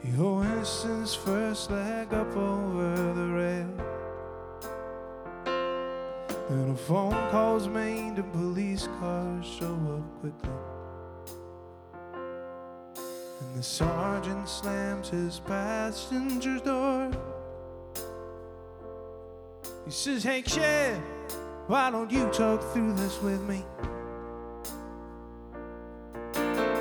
Your innocence first leg up over the rail, and a phone call's made and police cars show up quickly, and the sergeant slams his passenger door. He says, "Hey, Chad, why don't you talk through this with me?